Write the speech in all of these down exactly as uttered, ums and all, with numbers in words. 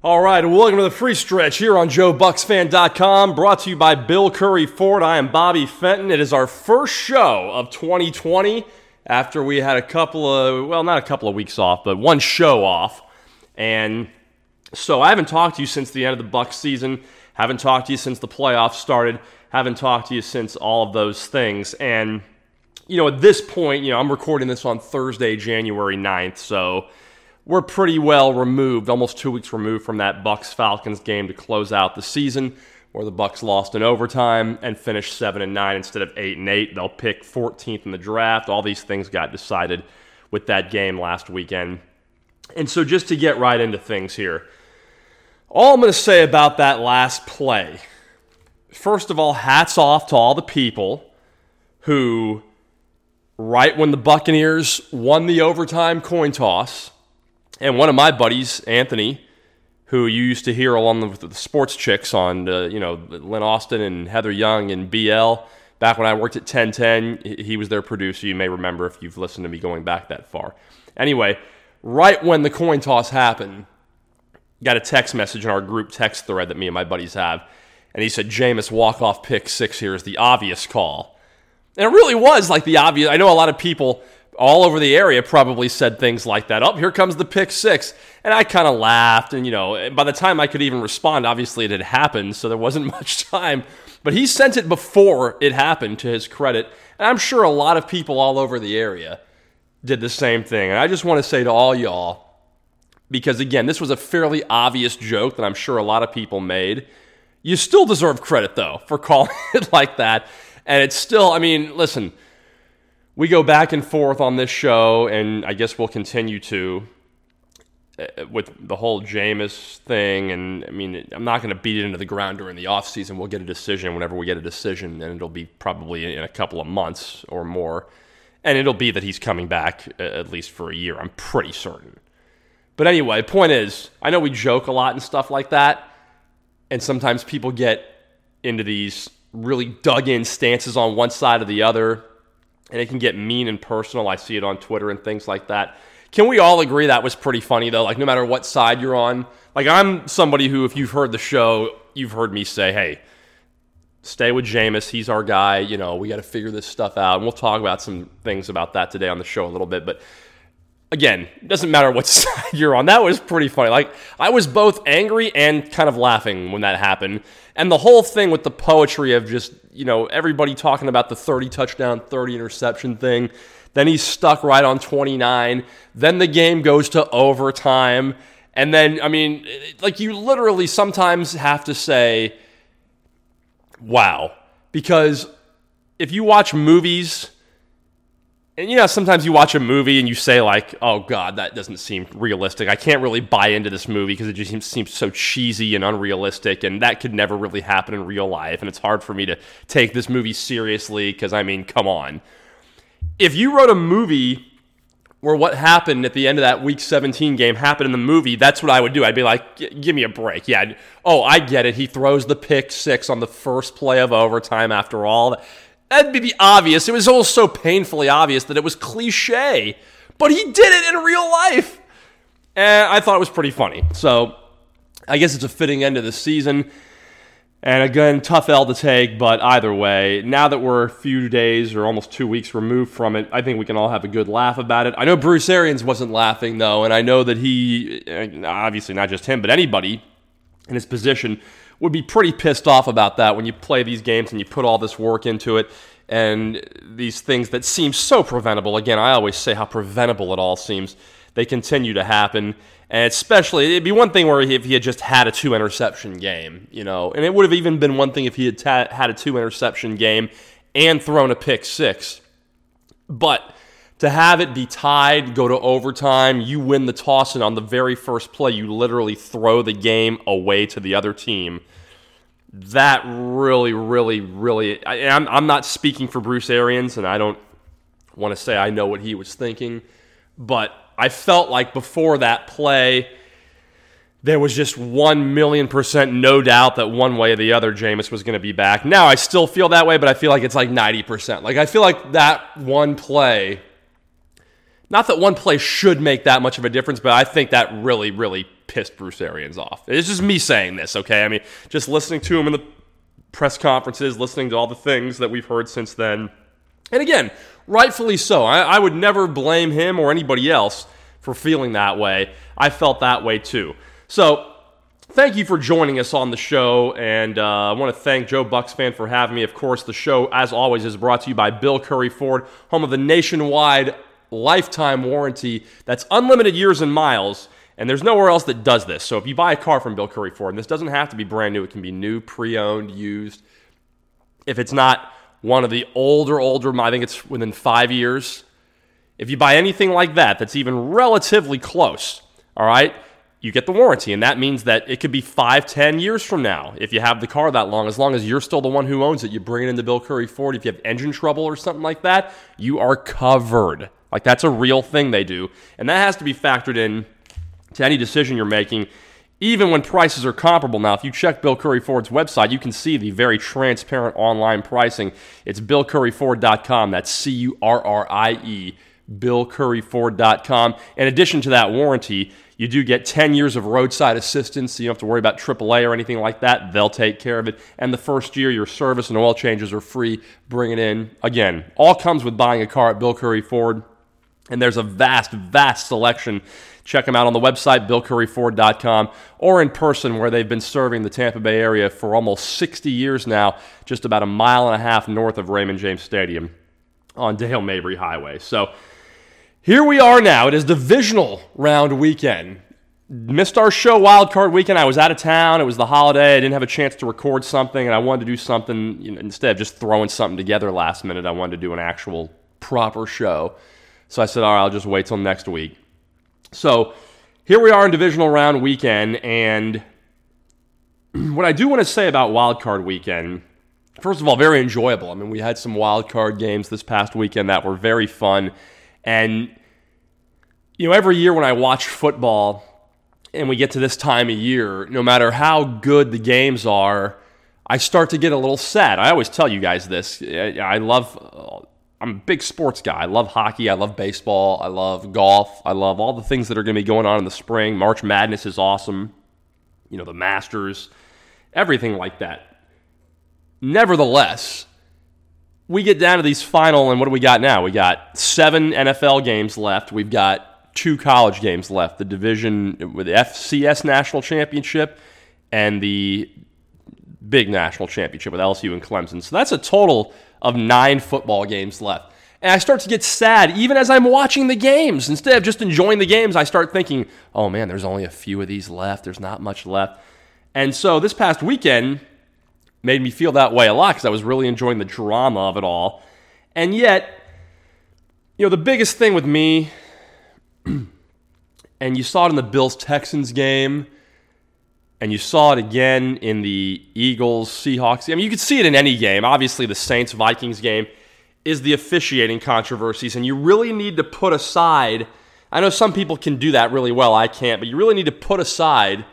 All right, welcome to the free stretch here on Joe Bucks Fan dot com, brought to you by Bill Curry Ford. I am Bobby Fenton. It is our first show of twenty twenty after we had a couple of, well, not a couple of weeks off, but one show off. And so I haven't talked to you since the end of the Bucks season, haven't talked to you since the playoffs started, haven't talked to you since all of those things. And, you know, at this point, you know, I'm recording this on Thursday, January ninth, so we're pretty well removed, almost two weeks removed from that Bucks-Falcons game to close out the season, where the Bucks lost in overtime and finished seven and nine instead of eight and eight. They'll pick fourteenth in the draft. All these things got decided with that game last weekend. And so just to get right into things here, all I'm going to say about that last play, first of all, hats off to all the people who, right when the Buccaneers won the overtime coin toss, and one of my buddies, Anthony, who you used to hear along with the sports chicks on, uh, you know, Lynn Austin and Heather Young and B L, back when I worked at ten ten, he was their producer. You may remember if you've listened to me going back that far. Anyway, right when the coin toss happened, got a text message in our group text thread that me and my buddies have, and he said, Jameis walk-off pick six here is the obvious call. And it really was like the obvious. I know a lot of people all over the area probably said things like that. Oh, here comes the pick six. And I kind of laughed. And, you know, by the time I could even respond, obviously it had happened, so there wasn't much time. But he sent it before it happened, to his credit. And I'm sure a lot of people all over the area did the same thing. And I just want to say to all y'all, because, again, this was a fairly obvious joke that I'm sure a lot of people made. You still deserve credit, though, for calling it like that. And it's still, I mean, listen, we go back and forth on this show, and I guess we'll continue to uh, with the whole Jameis thing. And, I mean, I'm not going to beat it into the ground during the offseason. We'll get a decision whenever we get a decision, and it'll be probably in a couple of months or more. And it'll be that he's coming back uh, at least for a year, I'm pretty certain. But anyway, point is, I know we joke a lot and stuff like that, and sometimes people get into these really dug-in stances on one side or the other, and it can get mean and personal. I see it on Twitter and things like that. Can we all agree that was pretty funny, though? Like, no matter what side you're on. Like, I'm somebody who, if you've heard the show, you've heard me say, hey, stay with Jameis. He's our guy. You know, we got to figure this stuff out. And we'll talk about some things about that today on the show a little bit. But, again, it doesn't matter what side you're on. That was pretty funny. Like, I was both angry and kind of laughing when that happened. And the whole thing with the poetry of just, you know, everybody talking about the thirty touchdown, thirty interception thing. Then he's stuck right on twenty-nine. Then the game goes to overtime. And then, I mean, like, you literally sometimes have to say, wow. Because if you watch movies, and, you know, sometimes you watch a movie and you say, like, oh, God, that doesn't seem realistic. I can't really buy into this movie because it just seems, seems so cheesy and unrealistic, and that could never really happen in real life, and it's hard for me to take this movie seriously because, I mean, come on. If you wrote a movie where what happened at the end of that Week seventeen game happened in the movie, that's what I would do. I'd be like, give me a break. Yeah, oh, I get it. He throws the pick six on the first play of overtime after all. That'd be the obvious. It was all so painfully obvious that it was cliche. But he did it in real life. And I thought it was pretty funny. So I guess it's a fitting end of the season. And again, tough L to take, but either way, now that we're a few days or almost two weeks removed from it, I think we can all have a good laugh about it. I know Bruce Arians wasn't laughing, though, and I know that he, obviously not just him, but anybody in his position would be pretty pissed off about that when you play these games and you put all this work into it and these things that seem so preventable. Again, I always say how preventable it all seems. They continue to happen. And especially, it'd be one thing where if he had just had a two-interception game, you know, and it would have even been one thing if he had ta- had a two-interception game and thrown a pick six. But to have it be tied, go to overtime, you win the toss, and on the very first play, you literally throw the game away to the other team. That really, really, really... I, I'm, I'm not speaking for Bruce Arians, and I don't want to say I know what he was thinking, but I felt like before that play, there was just one million percent no doubt that one way or the other Jameis was going to be back. Now, I still feel that way, but I feel like it's like ninety percent. Like, I feel like that one play... Not that one play should make that much of a difference, but I think that really, really pissed Bruce Arians off. It's just me saying this, okay? I mean, just listening to him in the press conferences, listening to all the things that we've heard since then. And again, rightfully so. I, I would never blame him or anybody else for feeling that way. I felt that way too. So, thank you for joining us on the show, and uh, I want to thank Joe Bucks Fan for having me. Of course, the show, as always, is brought to you by Bill Curry Ford, home of the nationwide lifetime warranty that's unlimited years and miles, and there's nowhere else that does this. So if you buy a car from Bill Curry Ford, and this doesn't have to be brand new, it can be new, pre-owned, used. If it's not one of the older, older, I think it's within five years. If you buy anything like that that's even relatively close, all right, you get the warranty, and that means that it could be five, ten years from now if you have the car that long. As long as you're still the one who owns it, you bring it into Bill Curry Ford. If you have engine trouble or something like that, you are covered. Like, that's a real thing they do, and that has to be factored in to any decision you're making, even when prices are comparable. Now, if you check Bill Curry Ford's website, you can see the very transparent online pricing. It's bill curry ford dot com. That's C U R R I E, bill curry ford dot com. In addition to that warranty, you do get ten years of roadside assistance, so you don't have to worry about triple A or anything like that. They'll take care of it. And the first year, your service and oil changes are free. Bring it in. Again, all comes with buying a car at Bill Curry Ford. And there's a vast, vast selection. Check them out on the website, bill curry ford dot com, or in person, where they've been serving the Tampa Bay area for almost sixty years now, just about a mile and a half north of Raymond James Stadium on Dale Mabry Highway. So here we are now. It is divisional round weekend. Missed our show wild card weekend. I was out of town. It was the holiday. I didn't have a chance to record something, and I wanted to do something, you know, instead of just throwing something together last minute, I wanted to do an actual proper show. So I said, all right, I'll just wait till next week. So here we are in divisional round weekend, and what I do want to say about wild card weekend, first of all, very enjoyable. I mean, we had some wild card games this past weekend that were very fun. And, you know, every year when I watch football and we get to this time of year, no matter how good the games are, I start to get a little sad. I always tell you guys this. I love, I'm a big sports guy. I love hockey. I love baseball. I love golf. I love all the things that are going to be going on in the spring. March Madness is awesome. You know, the Masters, everything like that. Nevertheless, we get down to these final, and what do we got now? We got seven N F L games left. We've got two college games left. The division with the F C S National Championship and the big national championship with L S U and Clemson. So that's a total of nine football games left. And I start to get sad even as I'm watching the games. Instead of just enjoying the games, I start thinking, oh man, there's only a few of these left. There's not much left. And so this past weekend made me feel that way a lot because I was really enjoying the drama of it all. And yet, you know, the biggest thing with me, and you saw it in the Bills-Texans game, and you saw it again in the Eagles-Seahawks. I mean, you could see it in any game. Obviously, the Saints-Vikings game is the officiating controversies, and you really need to put aside, I know some people can do that really well, I can't, but you really need to put aside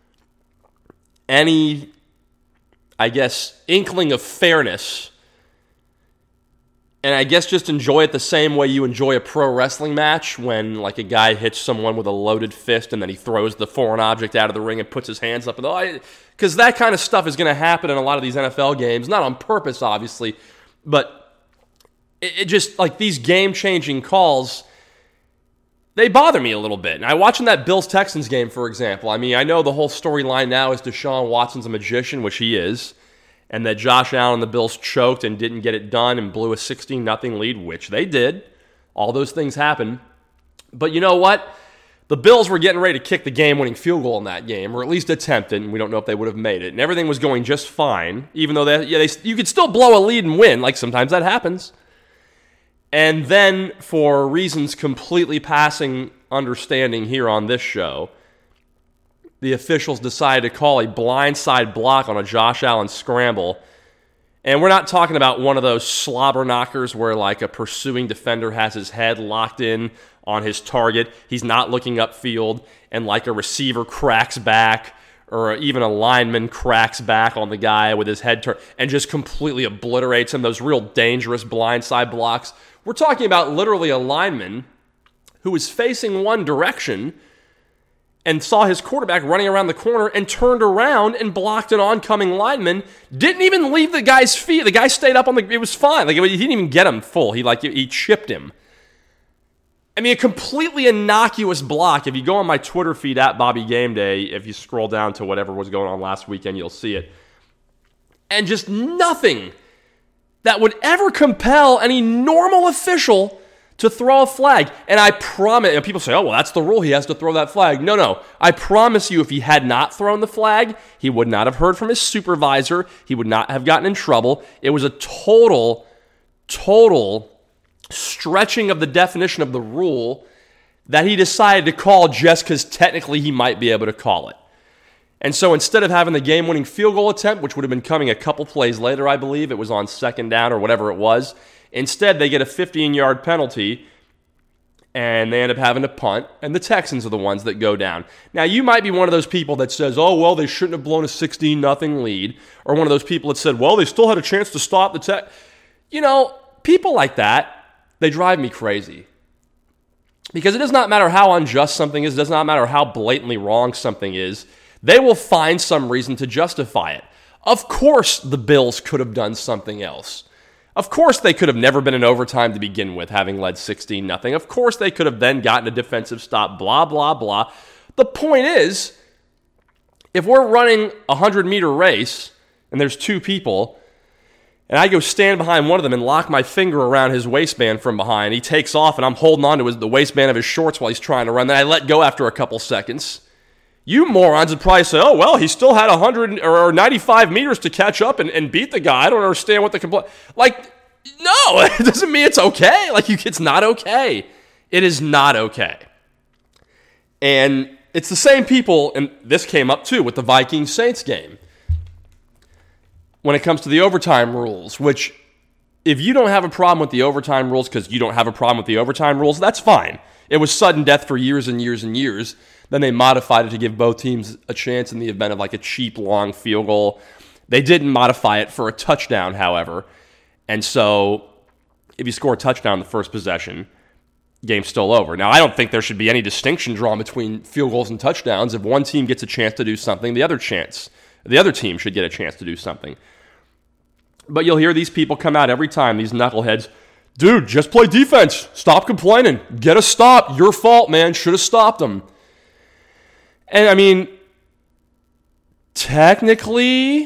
any, I guess, inkling of fairness, and I guess just enjoy it the same way you enjoy a pro wrestling match when, like, a guy hits someone with a loaded fist and then he throws the foreign object out of the ring and puts his hands up. Because that kind of stuff is going to happen in a lot of these N F L games. Not on purpose, obviously, but it, it just, like, these game-changing calls, they bother me a little bit. And I watching that Bills-Texans game, for example. I mean, I know the whole storyline now is Deshaun Watson's a magician, which he is, and that Josh Allen and the Bills choked and didn't get it done and blew a sixteen nothing lead, which they did. All those things happen. But you know what? The Bills were getting ready to kick the game-winning field goal in that game, or at least attempt it, and we don't know if they would have made it. And everything was going just fine, even though they, yeah, they, you could still blow a lead and win. Like, sometimes that happens. And then, for reasons completely passing understanding here on this show, the officials decided to call a blindside block on a Josh Allen scramble. And we're not talking about one of those slobber knockers where, like, a pursuing defender has his head locked in on his target. He's not looking upfield, and, like, a receiver cracks back, or even a lineman cracks back on the guy with his head turned and just completely obliterates him. Those real dangerous blindside blocks. We're talking about literally a lineman who is facing one direction, and saw his quarterback running around the corner and turned around and blocked an oncoming lineman. Didn't even leave the guy's feet. The guy stayed up on the, it was fine. Like, he didn't even get him full. He like, he chipped him. I mean, a completely innocuous block. If you go on my Twitter feed at Bobby Game Day, if you scroll down to whatever was going on last weekend, you'll see it. And just nothing that would ever compel any normal official to throw a flag. And I promise, and people say, oh, well, that's the rule. He has to throw that flag. No, no. I promise you, if he had not thrown the flag, he would not have heard from his supervisor. He would not have gotten in trouble. It was a total, total stretching of the definition of the rule that he decided to call just because technically he might be able to call it. And so instead of having the game-winning field goal attempt, which would have been coming a couple plays later, I believe, it was on second down or whatever it was, instead they get a fifteen-yard penalty, and they end up having to punt, and the Texans are the ones that go down. Now, you might be one of those people that says, oh, well, they shouldn't have blown a sixteen nothing lead, or one of those people that said, well, they still had a chance to stop the Tex. You know, people like that, they drive me crazy. Because it does not matter how unjust something is, it does not matter how blatantly wrong something is, they will find some reason to justify it. Of course the Bills could have done something else. Of course they could have never been in overtime to begin with, having led sixteen nothing. Of course they could have then gotten a defensive stop, blah, blah, blah. The point is, if we're running a hundred-meter race and there's two people, and I go stand behind one of them and lock my finger around his waistband from behind, he takes off and I'm holding on to his, the waistband of his shorts while he's trying to run, then I let go after a couple seconds. You morons would probably say, oh, well, he still had one hundred or ninety-five meters to catch up and, and beat the guy. I don't understand what the complaint. Like, no, it doesn't mean it's okay. Like, you, it's not okay. It is not okay. And it's the same people, and this came up too with the Vikings-Saints game, when it comes to the overtime rules, which if you don't have a problem with the overtime rules because you don't have a problem with the overtime rules, that's fine. It was sudden death for years and years and years. Then they modified it to give both teams a chance in the event of like a cheap, long field goal. They didn't modify it for a touchdown, however. And so if you score a touchdown in the first possession, game's still over. Now, I don't think there should be any distinction drawn between field goals and touchdowns. If one team gets a chance to do something, the other chance, the other team should get a chance to do something. But you'll hear these people come out every time, these knuckleheads, dude, just play defense. Stop complaining. Get a stop. Your fault, man. Should have stopped them. And, I mean, technically,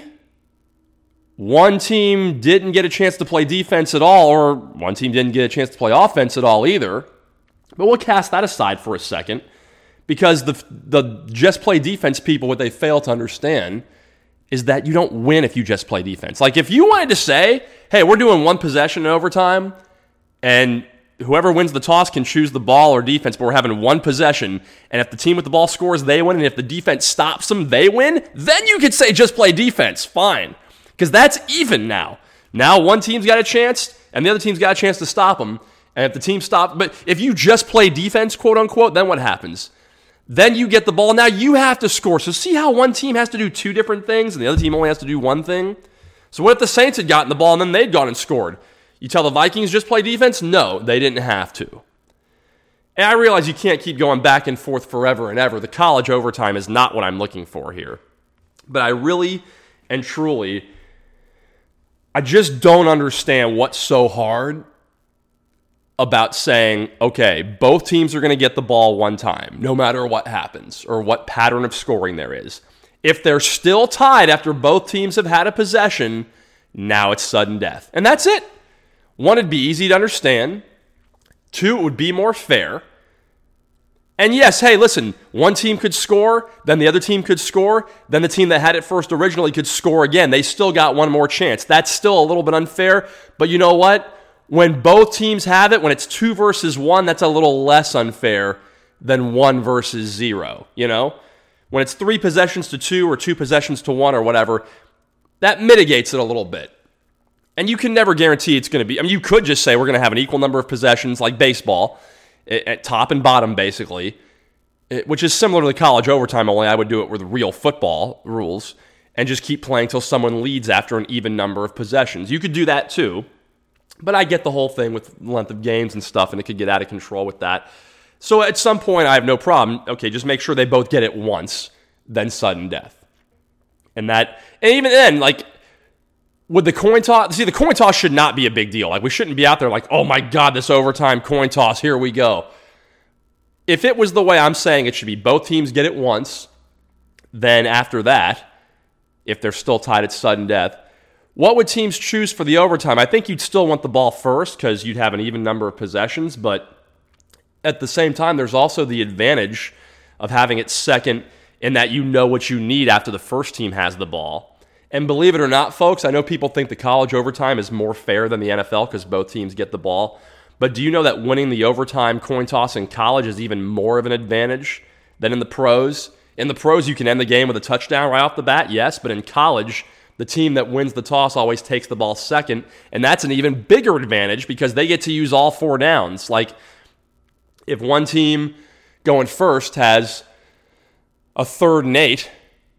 one team didn't get a chance to play defense at all, or one team didn't get a chance to play offense at all either. But we'll cast that aside for a second, because the the just play defense people, what they fail to understand is that you don't win if you just play defense. Like, if you wanted to say, hey, we're doing one possession in overtime, and whoever wins the toss can choose the ball or defense, but we're having one possession, and if the team with the ball scores, they win, and if the defense stops them, they win, then you could say just play defense. Fine. Because that's even now. Now one team's got a chance, and the other team's got a chance to stop them, and if the team stops, but if you just play defense, quote unquote, then what happens? Then you get the ball. Now you have to score. So see how one team has to do two different things, and the other team only has to do one thing? So what if the Saints had gotten the ball, and then they'd gone and scored? You tell the Vikings just play defense? No, they didn't have to. And I realize you can't keep going back and forth forever and ever. The college overtime is not what I'm looking for here. But I really and truly, I just don't understand what's so hard about saying, okay, both teams are going to get the ball one time, no matter what happens or what pattern of scoring there is. If they're still tied after both teams have had a possession, now it's sudden death. And that's it. One, it'd be easy to understand. Two, it would be more fair. And yes, hey, listen, one team could score, then the other team could score, then the team that had it first originally could score again. They still got one more chance. That's still a little bit unfair, but you know what? When both teams have it, when it's two versus one, that's a little less unfair than one versus zero, you know? When it's three possessions to two or two possessions to one or whatever, that mitigates it a little bit. And you can never guarantee it's going to be, I mean, you could just say we're going to have an equal number of possessions like baseball, at top and bottom basically, which is similar to the college overtime, only I would do it with real football rules and just keep playing till someone leads after an even number of possessions. You could do that too, but I get the whole thing with length of games and stuff, and it could get out of control with that. So at some point, I have no problem. Okay, just make sure they both get it once, then sudden death. And that, and even then, like, would the coin toss, see, the coin toss should not be a big deal. Like, we shouldn't be out there like, oh my God, this overtime coin toss, here we go. If it was the way I'm saying it should be, both teams get it once, then after that, if they're still tied at sudden death, what would teams choose for the overtime? I think you'd still want the ball first because you'd have an even number of possessions, but at the same time, there's also the advantage of having it second in that you know what you need after the first team has the ball. And believe it or not, folks, I know people think the college overtime is more fair than the N F L because both teams get the ball. But do you know that winning the overtime coin toss in college is even more of an advantage than in the pros? In the pros, you can end the game with a touchdown right off the bat, yes, but in college, the team that wins the toss always takes the ball second, and that's an even bigger advantage because they get to use all four downs. Like, if one team going first has a third and eight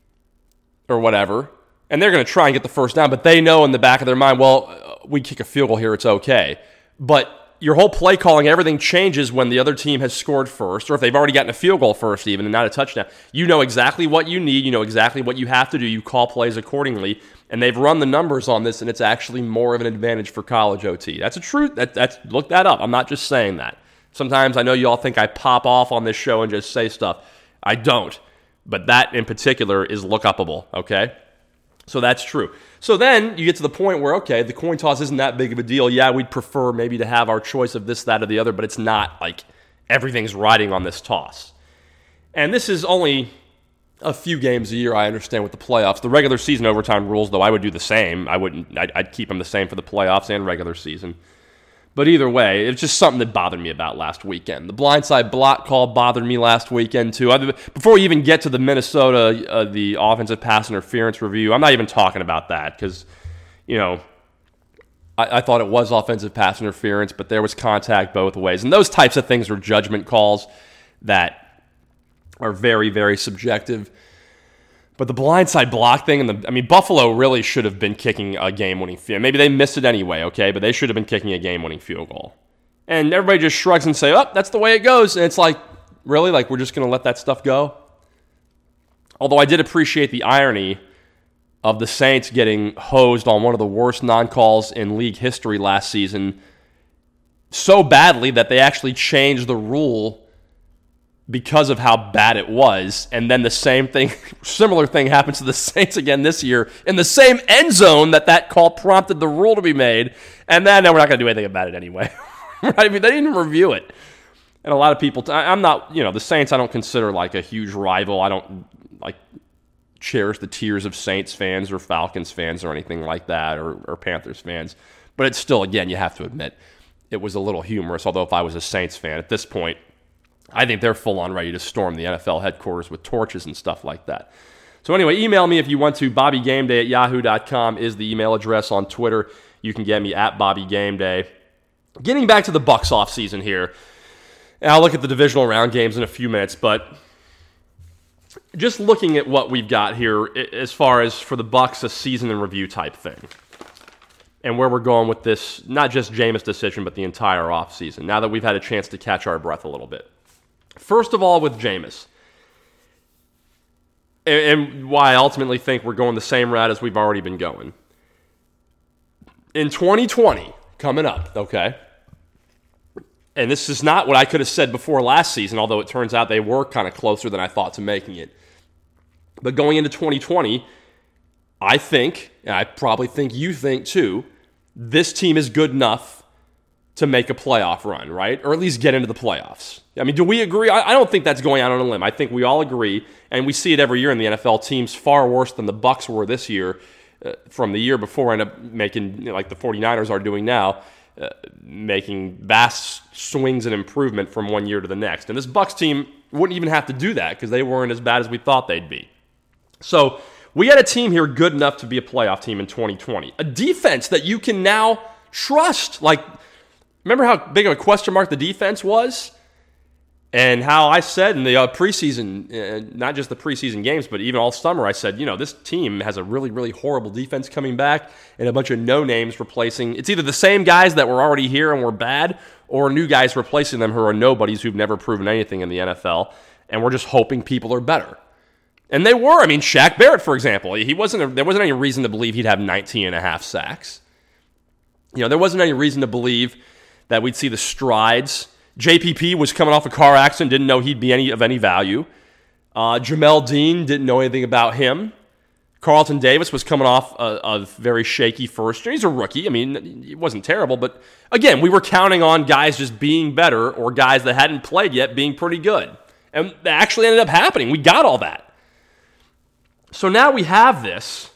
or whatever, and they're going to try and get the first down, but they know in the back of their mind, well, we kick a field goal here, it's okay. But your whole play calling, everything changes when the other team has scored first, or if they've already gotten a field goal first even and not a touchdown. You know exactly what you need. You know exactly what you have to do. You call plays accordingly. And they've run the numbers on this, and it's actually more of an advantage for college O T. That's a truth. That, that's, look that up. I'm not just saying that. Sometimes I know you all think I pop off on this show and just say stuff. I don't. But that in particular is look-upable, okay? So that's true. So then you get to the point where, okay, the coin toss isn't that big of a deal. Yeah, we'd prefer maybe to have our choice of this, that, or the other, but it's not like everything's riding on this toss. And this is only a few games a year, I understand, with the playoffs. The regular season overtime rules, though, I would do the same. I wouldn't. I'd, I'd keep them the same for the playoffs and regular season. But either way, it's just something that bothered me about last weekend. The blindside block call bothered me last weekend, too. I, before we even get to the Minnesota, uh, the offensive pass interference review, I'm not even talking about that because, you know, I, I thought it was offensive pass interference, but there was contact both ways. And those types of things are judgment calls that are very, very subjective. But the blindside block thing, and the I mean, Buffalo really should have been kicking a game-winning field. Maybe they missed it anyway, okay, but they should have been kicking a game-winning field goal. And everybody just shrugs and say, oh, that's the way it goes. And it's like, really? Like, we're just going to let that stuff go? Although I did appreciate the irony of the Saints getting hosed on one of the worst non-calls in league history last season so badly that they actually changed the rule because of how bad it was. And then the same thing, similar thing happens to the Saints again this year in the same end zone that that call prompted the rule to be made. And then no, we're not going to do anything about it anyway. Right? I mean, they didn't even review it. And a lot of people, I'm not, you know, the Saints I don't consider like a huge rival. I don't like cherish the tears of Saints fans or Falcons fans or anything like that, or, or Panthers fans. But it's still, again, you have to admit, it was a little humorous. Although if I was a Saints fan at this point, I think they're full-on ready to storm the N F L headquarters with torches and stuff like that. So anyway, email me if you want to. Bobby Game Day at yahoo dot com is the email address. On Twitter, you can get me at Bobby Game Day. Getting back to the Bucs offseason here, and I'll look at the divisional round games in a few minutes, but just looking at what we've got here as far as for the Bucs, a season in review type thing, and where we're going with this, not just Jameis' decision, but the entire offseason, now that we've had a chance to catch our breath a little bit. First of all, with Jameis, and why I ultimately think we're going the same route as we've already been going. In twenty twenty, coming up, okay, and this is not what I could have said before last season, although it turns out they were kind of closer than I thought to making it. But going into twenty twenty, I think, and I probably think you think too, this team is good enough to make a playoff run, right? Or at least get into the playoffs. I mean, do we agree? I don't think that's going out on a limb. I think we all agree, and we see it every year in the N F L. Teams far worse than the Bucs were this year uh, from the year before end up making, you know, like the 49ers are doing now, uh, making vast swings and improvement from one year to the next. And this Bucs team wouldn't even have to do that because they weren't as bad as we thought they'd be. So we had a team here good enough to be a playoff team in twenty twenty. A defense that you can now trust. Like, remember how big of a question mark the defense was? And how I said in the uh, preseason, uh, not just the preseason games, but even all summer, I said, you know, this team has a really, really horrible defense coming back and a bunch of no-names replacing. It's either the same guys that were already here and were bad or new guys replacing them who are nobodies who've never proven anything in the N F L. And we're just hoping people are better. And they were. I mean, Shaq Barrett, for example, he wasn't. A, there wasn't any reason to believe he'd have nineteen and a half sacks. You know, there wasn't any reason to believe that we'd see the strides. J P P was coming off a car accident, didn't know he'd be any of any value. Uh, Jamel Dean didn't know anything about him. Carlton Davis was coming off a, a very shaky first year. He's a rookie. I mean, it wasn't terrible, but again, we were counting on guys just being better or guys that hadn't played yet being pretty good. And that actually ended up happening. We got all that. So now we have this.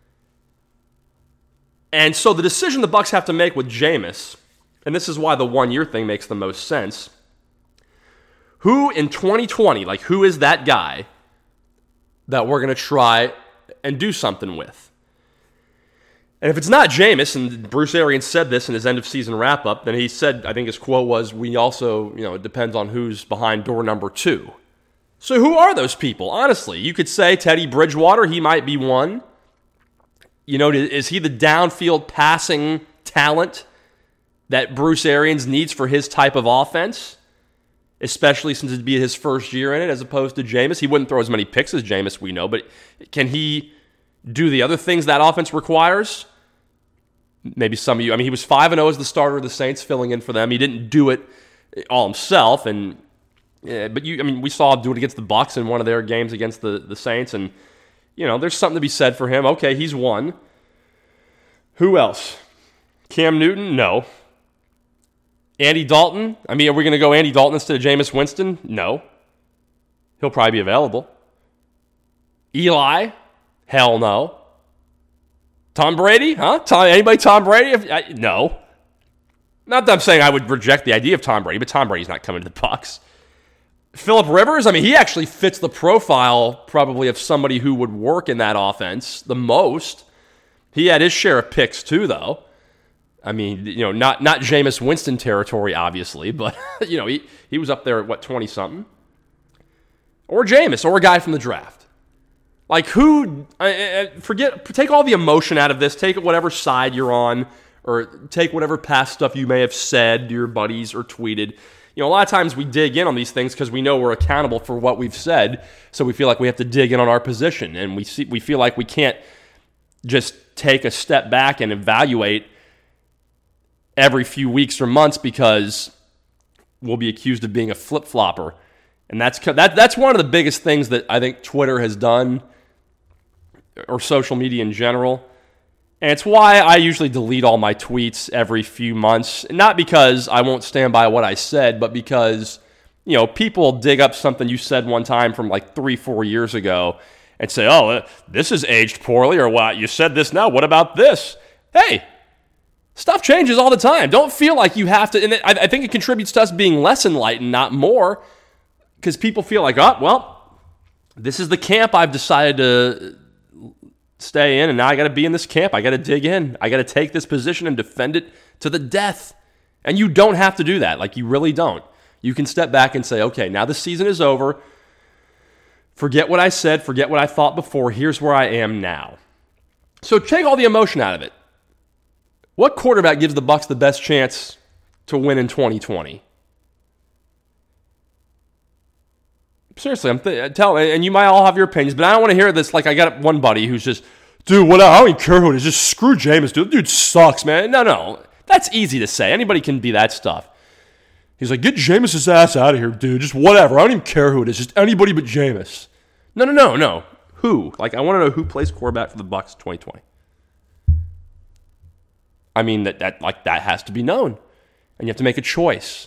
And so the decision the Bucs have to make with Jameis, and this is why the one-year thing makes the most sense. Who in twenty twenty, like who is that guy that we're going to try and do something with? And if it's not Jameis, and Bruce Arians said this in his end-of-season wrap-up, then he said, I think his quote was, we also, you know, it depends on who's behind door number two. So who are those people? Honestly, you could say Teddy Bridgewater, he might be one. You know, is he the downfield passing talent that Bruce Arians needs for his type of offense, especially since it'd be his first year in it as opposed to Jameis? He wouldn't throw as many picks as Jameis, we know, but can he do the other things that offense requires? Maybe some of you, I mean, he was five and oh as the starter of the Saints, filling in for them. He didn't do it all himself, and yeah, but you, I mean, we saw him do it against the Bucs in one of their games against the, the Saints, and, you know, there's something to be said for him. Okay, he's one. Who else? Cam Newton? No. Andy Dalton? I mean, are we going to go Andy Dalton instead of Jameis Winston? No. He'll probably be available. Eli? Hell no. Tom Brady? Huh? Tom, anybody Tom Brady? If, I, no. Not that I'm saying I would reject the idea of Tom Brady, but Tom Brady's not coming to the Bucs. Phillip Rivers? I mean, he actually fits the profile probably of somebody who would work in that offense the most. He had his share of picks too, though. I mean, you know, not not Jameis Winston territory, obviously, but, you know, he, he was up there at, what, twenty-something? Or Jameis, or a guy from the draft. Like, who, uh, forget, take all the emotion out of this, take whatever side you're on, or take whatever past stuff you may have said to your buddies or tweeted. You know, a lot of times we dig in on these things because we know we're accountable for what we've said, so we feel like we have to dig in on our position, and we see, we feel like we can't just take a step back and evaluate every few weeks or months because we'll be accused of being a flip-flopper. And that's that, that's one of the biggest things that I think Twitter has done, or social media in general. And it's why I usually delete all my tweets every few months. Not because I won't stand by what I said, but because, you know, people dig up something you said one time from like three, four years ago and say, oh, this is aged poorly, or what? You said this now. What about this? Hey, stuff changes all the time. Don't feel like you have to. And I, I think it contributes to us being less enlightened, not more, because people feel like, oh, well, this is the camp I've decided to stay in, and now I got to be in this camp. I got to dig in. I got to take this position and defend it to the death. And you don't have to do that. Like, you really don't. You can step back and say, okay, now the season is over. Forget what I said. Forget what I thought before. Here's where I am now. So take all the emotion out of it. What quarterback gives the Bucs the best chance to win in twenty twenty? Seriously, I'm th- telling, and you might all have your opinions, but I don't want to hear this. Like, I got one buddy who's just, dude, what? I don't even care who it is. Just screw Jameis, dude. Dude sucks, man. No, no, that's easy to say. Anybody can be that stuff. He's like, get Jameis' ass out of here, dude. Just whatever. I don't even care who it is. Just anybody but Jameis. No, no, no, no. Who? Like, I want to know who plays quarterback for the Bucs twenty twenty. I mean, that that like that has to be known, and you have to make a choice.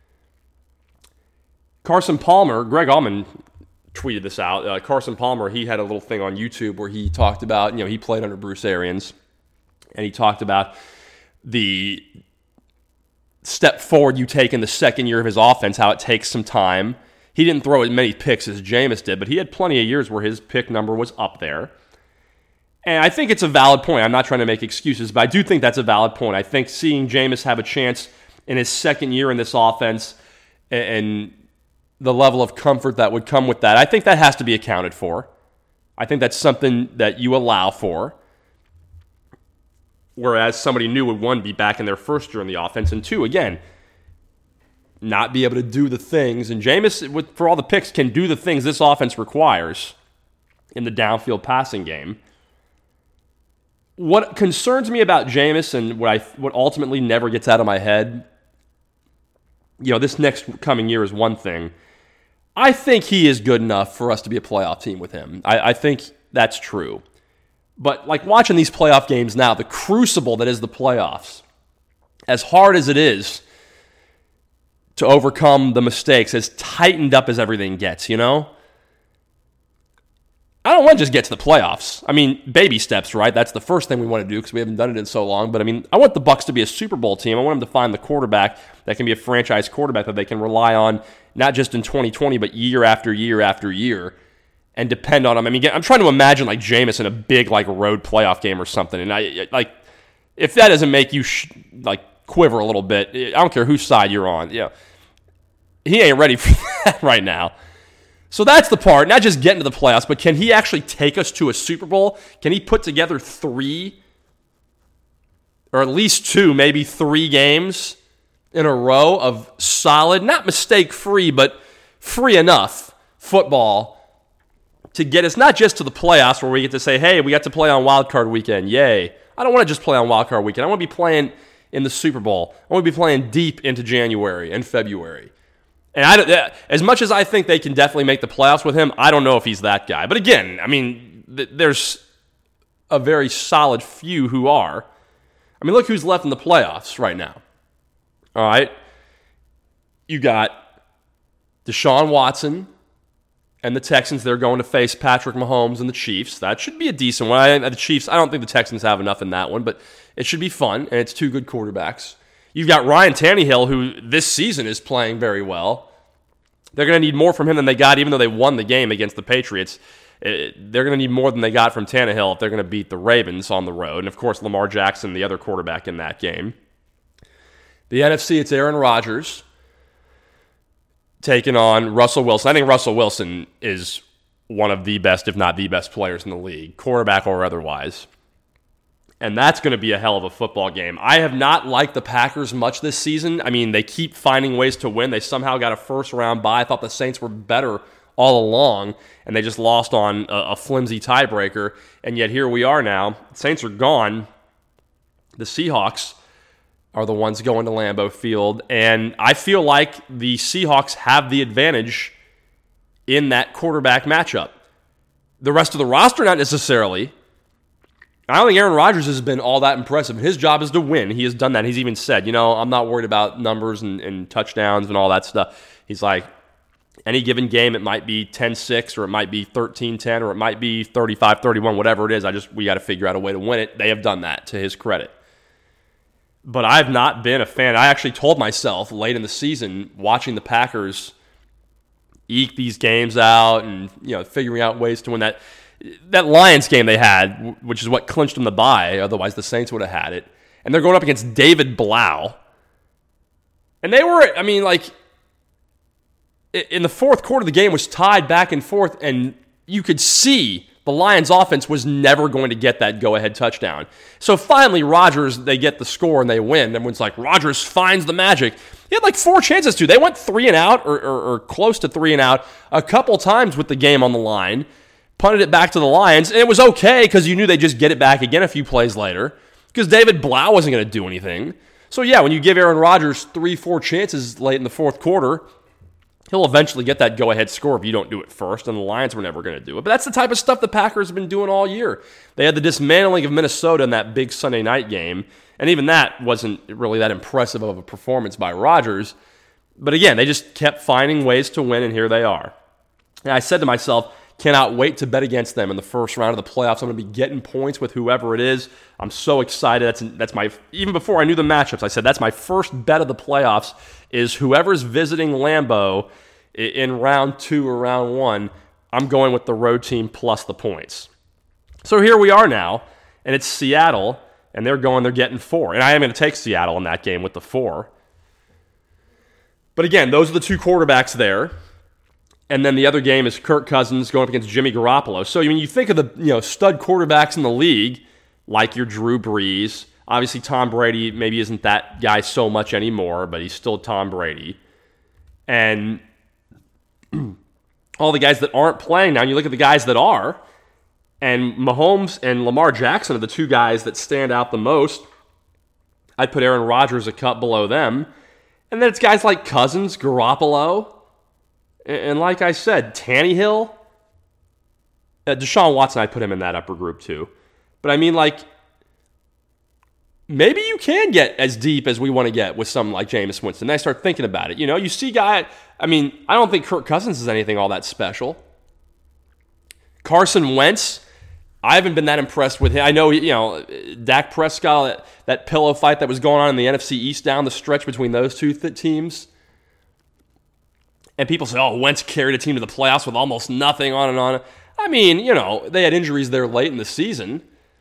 Carson Palmer, Greg Allman tweeted this out. Uh, Carson Palmer, he had a little thing on YouTube where he talked about, you know, he played under Bruce Arians, and he talked about the step forward you take in the second year of his offense, how it takes some time. He didn't throw as many picks as Jameis did, but he had plenty of years where his pick number was up there. And I think it's a valid point. I'm not trying to make excuses, but I do think that's a valid point. I think seeing Jameis have a chance in his second year in this offense and the level of comfort that would come with that. I think that has to be accounted for. I think that's something that you allow for. Whereas somebody new would, one, be back in their first year in the offense, and two, again, not be able to do the things. And Jameis, with, for all the picks, can do the things this offense requires in the downfield passing game. What concerns me about Jameis, and what I what ultimately never gets out of my head, you know, this next coming year is one thing. I think he is good enough for us to be a playoff team with him. I, I think that's true. But like watching these playoff games now, the crucible that is the playoffs, as hard as it is to overcome the mistakes, as tightened up as everything gets, you know? I don't want to just get to the playoffs. I mean, baby steps, right? That's the first thing we want to do because we haven't done it in so long. But I mean, I want the Bucs to be a Super Bowl team. I want them to find the quarterback that can be a franchise quarterback that they can rely on, not just in twenty twenty, but year after year after year, and depend on him. I mean, I'm trying to imagine like Jameis in a big like road playoff game or something. And I like, if that doesn't make you sh- like quiver a little bit, I don't care whose side you're on. Yeah, he ain't ready for that right now. So that's the part, not just getting to the playoffs, but can he actually take us to a Super Bowl? Can he put together three, or at least two, maybe three games in a row of solid, not mistake-free, but free enough football to get us not just to the playoffs where we get to say, hey, we got to play on Wild Card Weekend, yay. I don't want to just play on Wild Card Weekend. I want to be playing in the Super Bowl. I want to be playing deep into January and February. And I, as much as I think they can definitely make the playoffs with him, I don't know if he's that guy. But again, I mean, th- there's a very solid few who are. I mean, look who's left in the playoffs right now. All right? You got Deshaun Watson and the Texans. They're going to face Patrick Mahomes and the Chiefs. That should be a decent one. I, the Chiefs, I don't think the Texans have enough in that one, but it should be fun, and it's two good quarterbacks. You've got Ryan Tannehill, who this season is playing very well. They're going to need more from him than they got, even though they won the game against the Patriots. They're going to need more than they got from Tannehill if they're going to beat the Ravens on the road. And, of course, Lamar Jackson, the other quarterback in that game. The N F C, it's Aaron Rodgers taking on Russell Wilson. I think Russell Wilson is one of the best, if not the best players in the league, quarterback or otherwise. And that's going to be a hell of a football game. I have not liked the Packers much this season. I mean, they keep finding ways to win. They somehow got a first-round bye. I thought the Saints were better all along, and they just lost on a, a flimsy tiebreaker. And yet here we are now. The Saints are gone. The Seahawks are the ones going to Lambeau Field. And I feel like the Seahawks have the advantage in that quarterback matchup. The rest of the roster, not necessarily. I don't think Aaron Rodgers has been all that impressive. His job is to win. He has done that. He's even said, you know, I'm not worried about numbers and, and touchdowns and all that stuff. He's like, any given game, it might be ten six or it might be thirteen ten or it might be thirty-five thirty-one, whatever it is. I just, we got to figure out a way to win it. They have done that, to his credit. But I've not been a fan. I actually told myself late in the season, watching the Packers eke these games out and, you know, figuring out ways to win that. That Lions game they had, which is what clinched them the bye, otherwise the Saints would have had it. And they're going up against David Blau. And they were, I mean, like, in the fourth quarter, the game was tied back and forth, and you could see the Lions' offense was never going to get that go-ahead touchdown. So finally, Rodgers, they get the score and they win. Everyone's like, Rodgers finds the magic. He had like four chances to. They went three and out, or, or, or close to three and out, a couple times with the game on the line. Punted it back to the Lions, and it was okay because you knew they'd just get it back again a few plays later because David Blau wasn't going to do anything. So, yeah, when you give Aaron Rodgers three, four chances late in the fourth quarter, he'll eventually get that go-ahead score if you don't do it first, and the Lions were never going to do it. But that's the type of stuff the Packers have been doing all year. They had the dismantling of Minnesota in that big Sunday night game, and even that wasn't really that impressive of a performance by Rodgers. But, again, they just kept finding ways to win, and here they are. And I said to myself, cannot wait to bet against them in the first round of the playoffs. I'm going to be getting points with whoever it is. I'm so excited. That's that's my even before I knew the matchups, I said that's my first bet of the playoffs is whoever's visiting Lambeau in round two or round one, I'm going with the road team plus the points. So here we are now, and it's Seattle, and they're going, they're getting four. And I am going to take Seattle in that game with the four. But again, those are the two quarterbacks there. And then the other game is Kirk Cousins going up against Jimmy Garoppolo. So, I mean, you think of the you know stud quarterbacks in the league, like your Drew Brees. Obviously, Tom Brady maybe isn't that guy so much anymore, but he's still Tom Brady. And all the guys that aren't playing now, and you look at the guys that are, and Mahomes and Lamar Jackson are the two guys that stand out the most. I'd put Aaron Rodgers a cut below them. And then it's guys like Cousins, Garoppolo, and like I said, Tannehill. Uh, Deshaun Watson, I'd put him in that upper group too. But I mean, like, maybe you can get as deep as we want to get with something like Jameis Winston. Then I start thinking about it. You know, you see guy, I mean, I don't think Kirk Cousins is anything all that special. Carson Wentz, I haven't been that impressed with him. I know, you know, Dak Prescott, that, that pillow fight that was going on in the N F C East down the stretch between those two th- teams. And people say, oh, Wentz carried a team to the playoffs with almost nothing, on and on. I mean, you know, they had injuries there late in the season.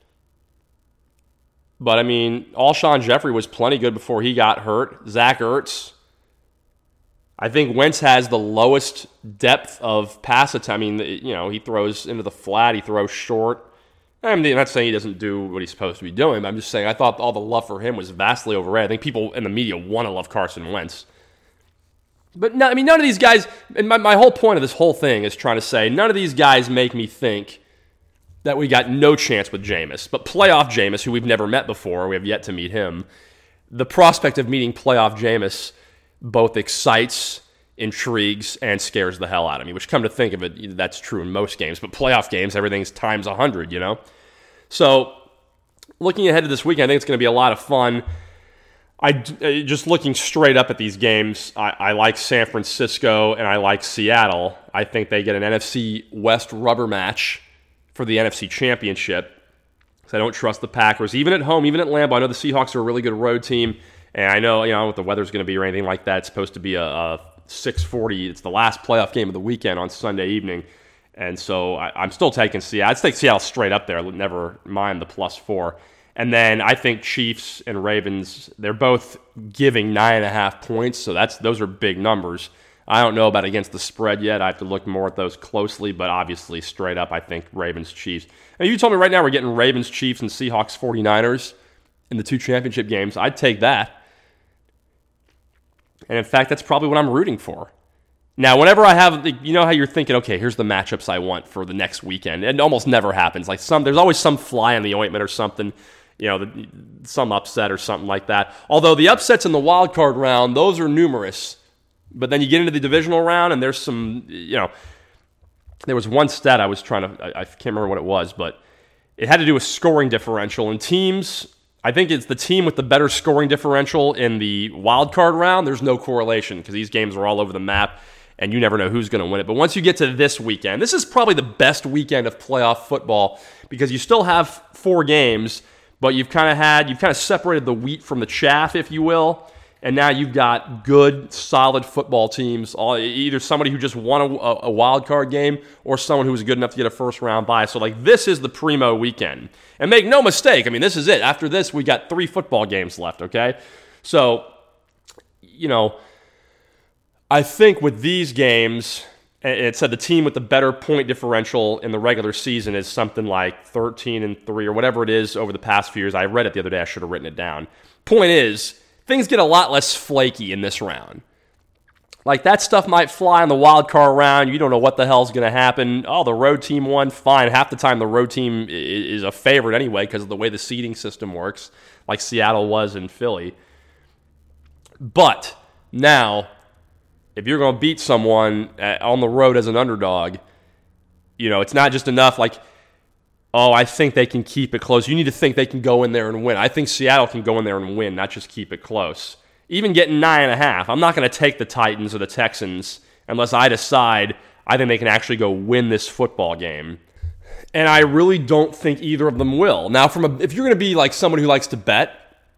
But, I mean, Alshon Jeffrey was plenty good before he got hurt. Zach Ertz. I think Wentz has the lowest depth of pass attempt. I mean, you know, he throws into the flat. He throws short. I'm not saying he doesn't do what he's supposed to be doing, but I'm just saying I thought all the love for him was vastly overrated. I think people in the media want to love Carson Wentz. But, no, I mean, none of these guys, and my, my whole point of this whole thing is trying to say, none of these guys make me think that we got no chance with Jameis. But playoff Jameis, who we've never met before, we have yet to meet him, the prospect of meeting playoff Jameis both excites, intrigues, and scares the hell out of me, which, come to think of it, that's true in most games. But playoff games, everything's times one hundred, you know? So, looking ahead to this weekend, I think it's going to be a lot of fun. I, just looking straight up at these games, I, I like San Francisco and I like Seattle. I think they get an N F C West rubber match for the N F C Championship. So I don't trust the Packers, even at home, even at Lambeau. I know the Seahawks are a really good road team, and I know, you know what the weather's going to be or anything like that. It's supposed to be a, a six forty. It's the last playoff game of the weekend on Sunday evening, and so I, I'm still taking Seattle. I'd take Seattle straight up there. Never mind the plus four. And then I think Chiefs and Ravens, they're both giving nine and a half points, so that's those are big numbers. I don't know about against the spread yet. I have to look more at those closely, but obviously straight up I think Ravens Chiefs. And you told me right now we're getting Ravens Chiefs and Seahawks forty-niners in the two championship games. I'd take that. And in fact, that's probably what I'm rooting for. Now, whenever I have, you know how you're thinking, okay, here's the matchups I want for the next weekend. It almost never happens. Like some, there's always some fly in the ointment or something. You know, the, some upset or something like that. Although the upsets in the wild card round, those are numerous. But then you get into the divisional round, and there's some, you know, there was one stat I was trying to, I, I can't remember what it was, but it had to do with scoring differential. And teams, I think it's the team with the better scoring differential in the wild card round, there's no correlation because these games are all over the map, and you never know who's going to win it. But once you get to this weekend, this is probably the best weekend of playoff football because you still have four games, but you've kind of had, you've kind of separated the wheat from the chaff, if you will. And now you've got good, solid football teams, all, either somebody who just won a, a wild card game or someone who was good enough to get a first-round bye. So, like, this is the primo weekend. And make no mistake, I mean, this is it. After this, we got three football games left, okay? So, you know, I think with these games, it said the team with the better point differential in the regular season is something like thirteen and three or whatever it is over the past few years. I read it the other day. I should have written it down. Point is, things get a lot less flaky in this round. Like, that stuff might fly in the wild card round. You don't know what the hell's going to happen. Oh, the road team won. Fine. Half the time, the road team is a favorite anyway because of the way the seeding system works, like Seattle was in Philly. But now, if you're going to beat someone on the road as an underdog, you know, it's not just enough like, oh, I think they can keep it close. You need to think they can go in there and win. I think Seattle can go in there and win, not just keep it close. Even getting nine and a half, I'm not going to take the Titans or the Texans unless I decide I think they can actually go win this football game. And I really don't think either of them will. Now, from a, if you're going to be like someone who likes to bet,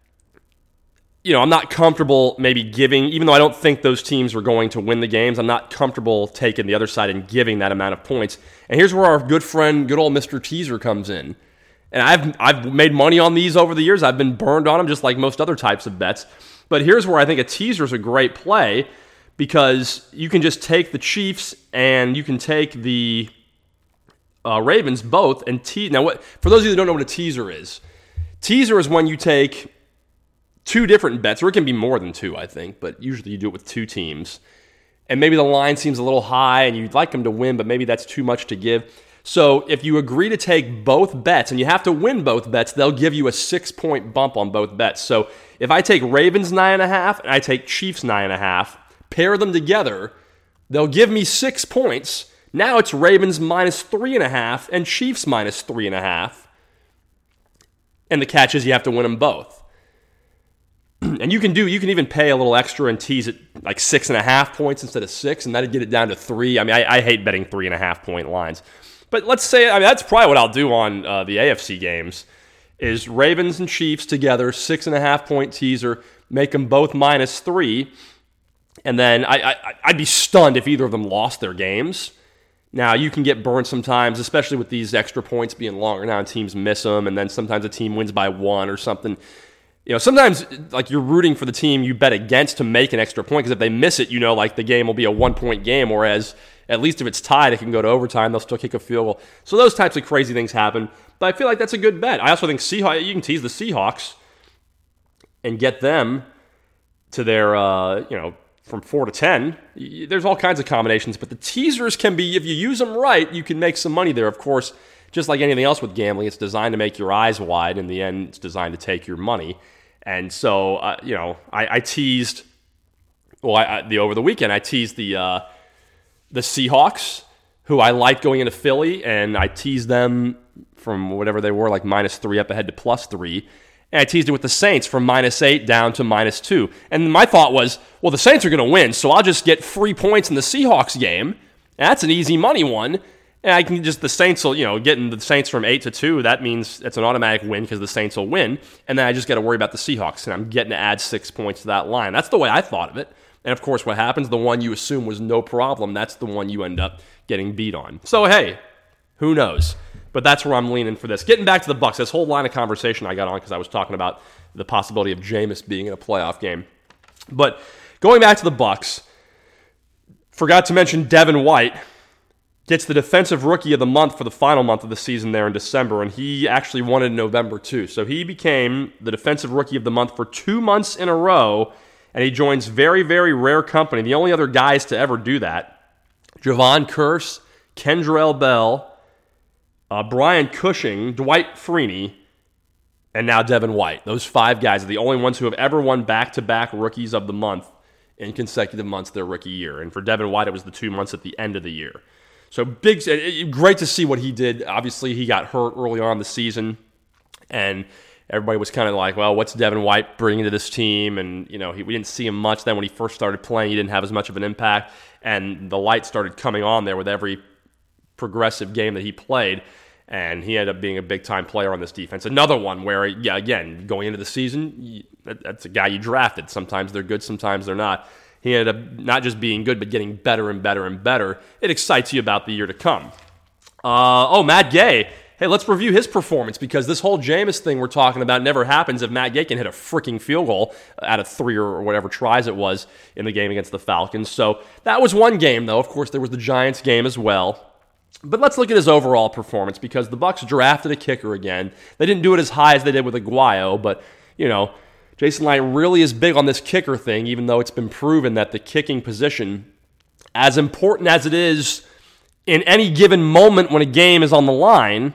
you know, I'm not comfortable maybe giving, even though I don't think those teams are going to win the games, I'm not comfortable taking the other side and giving that amount of points. And here's where our good friend, good old Mister Teaser comes in. And I've I've made money on these over the years. I've been burned on them just like most other types of bets. But here's where I think a teaser is a great play because you can just take the Chiefs and you can take the uh, Ravens both and tease. Now, what, for those of you that don't know what a teaser is, teaser is when you take two different bets, or it can be more than two, I think, but usually you do it with two teams. And maybe the line seems a little high and you'd like them to win, but maybe that's too much to give. So if you agree to take both bets, and you have to win both bets, they'll give you a six-point bump on both bets. So if I take Ravens nine and a half and I take Chiefs nine and a half, pair them together, they'll give me six points. Now it's Ravens minus three and a half and Chiefs minus three and a half. And the catch is you have to win them both. And you can do, you can even pay a little extra and tease it like six and a half points instead of six, and that'd get it down to three. I mean, I, I hate betting three and a half point lines. But let's say, I mean, that's probably what I'll do on uh, the A F C games, is Ravens and Chiefs together, six and a half point teaser, make them both minus three, and then I, I, I'd be stunned if either of them lost their games. Now, you can get burned sometimes, especially with these extra points being longer now, and teams miss them, and then sometimes a team wins by one or something. You know, sometimes, like, you're rooting for the team you bet against to make an extra point, because if they miss it, you know, like, the game will be a one-point game, whereas at least if it's tied, it can go to overtime. They'll still kick a field goal. So those types of crazy things happen, but I feel like that's a good bet. I also think Seahawks, you can tease the Seahawks and get them to their, uh, you know, from four to ten. There's all kinds of combinations, but the teasers can be, if you use them right, you can make some money there. Of course, just like anything else with gambling, it's designed to make your eyes wide. In the end, it's designed to take your money. And so, uh, you know, I, I teased, well, I, I, the over the weekend, I teased the uh, the Seahawks, who I liked going into Philly, and I teased them from whatever they were, like minus three up ahead to plus three. And I teased it with the Saints from minus eight down to minus two. And my thought was, well, the Saints are going to win, so I'll just get free points in the Seahawks game. And that's an easy money one. And I can just, the Saints will, you know, getting the Saints from eight to two, that means it's an automatic win because the Saints will win. And then I just got to worry about the Seahawks, and I'm getting to add six points to that line. That's the way I thought of it. And of course, what happens, the one you assume was no problem, that's the one you end up getting beat on. So hey, who knows? But that's where I'm leaning for this. Getting back to the Bucs, this whole line of conversation I got on because I was talking about the possibility of Jameis being in a playoff game. But going back to the Bucs, forgot to mention Devin White gets the Defensive Rookie of the Month for the final month of the season there in December, and he actually won it in November too. So he became the Defensive Rookie of the Month for two months in a row, and he joins very, very rare company. The only other guys to ever do that, Javon Kearse, Kendrell Bell, uh, Brian Cushing, Dwight Freeney, and now Devin White. Those five guys are the only ones who have ever won back-to-back Rookies of the Month in consecutive months their rookie year. And for Devin White, it was the two months at the end of the year. So big, great to see what he did. Obviously, he got hurt early on in the season, and everybody was kind of like, well, what's Devin White bringing to this team? And, you know, he, we didn't see him much then when he first started playing. He didn't have as much of an impact, and the light started coming on there with every progressive game that he played, and he ended up being a big-time player on this defense. Another one where, yeah, again, going into the season, that's a guy you drafted. Sometimes they're good, sometimes they're not. He ended up not just being good, but getting better and better and better. It excites you about the year to come. Uh, oh, Matt Gay. Hey, let's review his performance, because this whole Jameis thing we're talking about never happens if Matt Gay can hit a freaking field goal out of three or whatever tries it was in the game against the Falcons. So that was one game, though. Of course, there was the Giants game as well. But let's look at his overall performance, because the Bucs drafted a kicker again. They didn't do it as high as they did with Aguayo, but, you know, Jason Light really is big on this kicker thing, even though it's been proven that the kicking position, as important as it is in any given moment when a game is on the line,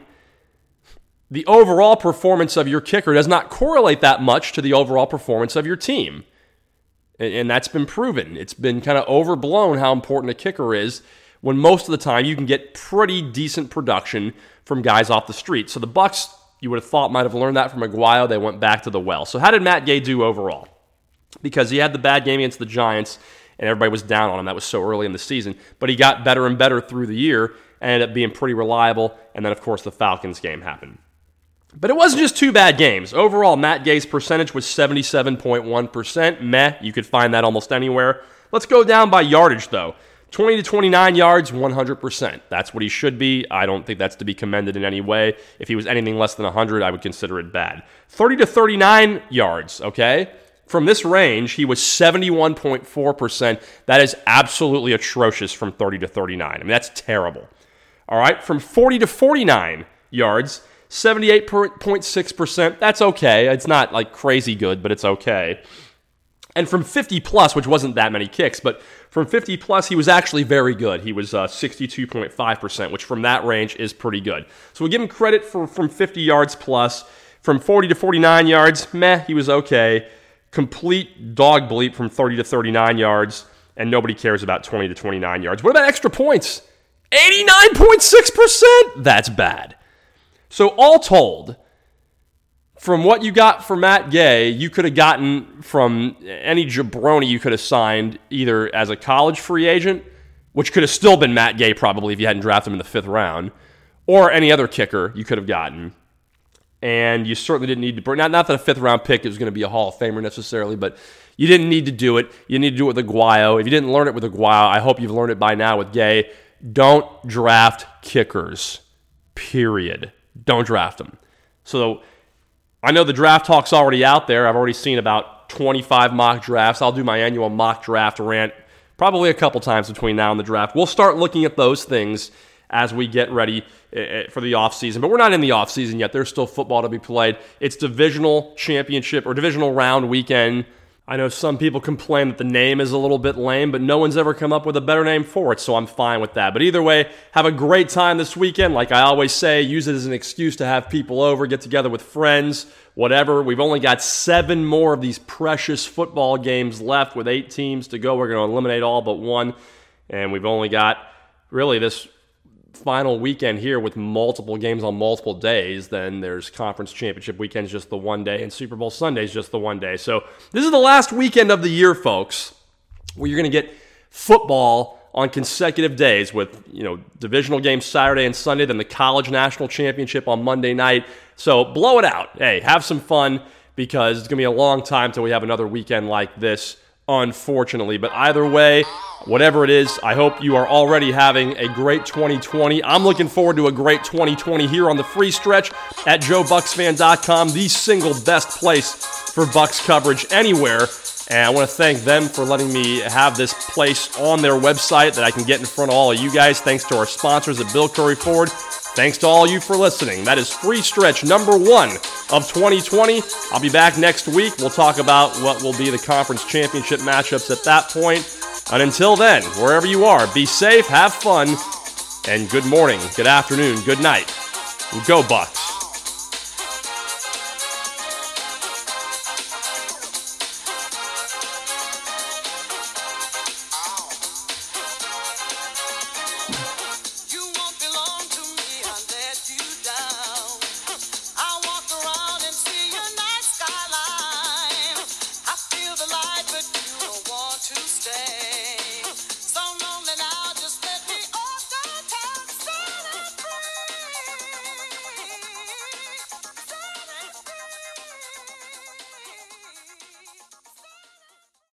the overall performance of your kicker does not correlate that much to the overall performance of your team. And that's been proven. It's been kind of overblown how important a kicker is, when most of the time you can get pretty decent production from guys off the street. So the Bucs, you would have thought, might have learned that from Aguayo. They went back to the well. So how did Matt Gay do overall? Because he had the bad game against the Giants, and everybody was down on him. That was so early in the season. But he got better and better through the year, and ended up being pretty reliable. And then, of course, the Falcons game happened. But it wasn't just two bad games. Overall, Matt Gay's percentage was seventy-seven point one percent. Meh, you could find that almost anywhere. Let's go down by yardage, though. twenty to twenty-nine yards, one hundred percent. That's what he should be. I don't think that's to be commended in any way. If he was anything less than one hundred, I would consider it bad. thirty to thirty-nine yards, okay? From this range, he was seventy-one point four percent. That is absolutely atrocious from thirty to thirty-nine. I mean, that's terrible. All right, from forty to forty-nine yards, seventy-eight point six percent. That's okay. It's not like crazy good, but it's okay. And from fifty plus, which wasn't that many kicks, but from fifty plus, he was actually very good. He was uh, sixty-two point five percent, which from that range is pretty good. So we give him credit for from fifty yards plus. From forty to forty-nine yards, meh, he was okay. Complete dog bleep from thirty to thirty-nine yards, and nobody cares about twenty to twenty-nine yards. What about extra points? eighty-nine point six percent? That's bad. So all told, from what you got for Matt Gay, you could have gotten from any jabroni you could have signed either as a college free agent, which could have still been Matt Gay probably if you hadn't drafted him in the fifth round, or any other kicker you could have gotten. And you certainly didn't need to bring, not, not that a fifth round pick is going to be a Hall of Famer necessarily, but you didn't need to do it. You need to do it with Aguayo. If you didn't learn it with Aguayo, I hope you've learned it by now with Gay. Don't draft kickers, period. Don't draft them. So I know the draft talk's already out there. I've already seen about twenty-five mock drafts. I'll do my annual mock draft rant probably a couple times between now and the draft. We'll start looking at those things as we get ready for the offseason. But we're not in the offseason yet. There's still football to be played. It's divisional championship or divisional round weekend. I know some people complain that the name is a little bit lame, but no one's ever come up with a better name for it, so I'm fine with that. But either way, have a great time this weekend. Like I always say, use it as an excuse to have people over, get together with friends, whatever. We've only got seven more of these precious football games left with eight teams to go. We're going to eliminate all but one, and we've only got really this final weekend here with multiple games on multiple days. Then there's conference championship weekends just the one day, and Super Bowl Sundays just the one day. So this is the last weekend of the year, folks, where you're going to get football on consecutive days with, you know, divisional games Saturday and Sunday, then the college national championship on Monday night. So blow it out. Hey, have some fun, because it's going to be a long time till we have another weekend like this, unfortunately. But either way, whatever it is, I hope you are already having a great twenty twenty. I'm looking forward to a great twenty twenty here on the free stretch at Joe Bucks Fan dot com, the single best place for Bucks coverage anywhere. And I want to thank them for letting me have this place on their website that I can get in front of all of you guys. Thanks to our sponsors at Bill Curry Ford. Thanks to all of you for listening. That is free stretch number one of twenty twenty. I'll be back next week. We'll talk about what will be the conference championship matchups at that point. And until then, wherever you are, be safe, have fun, and good morning, good afternoon, good night. Go Bucks.